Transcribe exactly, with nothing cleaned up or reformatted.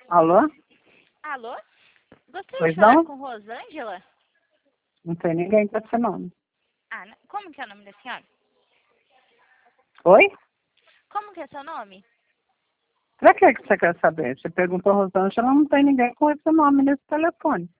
Alô? Alô? Gostaria Pois de falar não? com Rosângela? Não tem ninguém com esse nome. Ah, n- como que é o nome da senhora? Oi? Como que é seu nome? Pra que que você quer saber? Você perguntou a Rosângela, não tem ninguém com esse nome nesse telefone.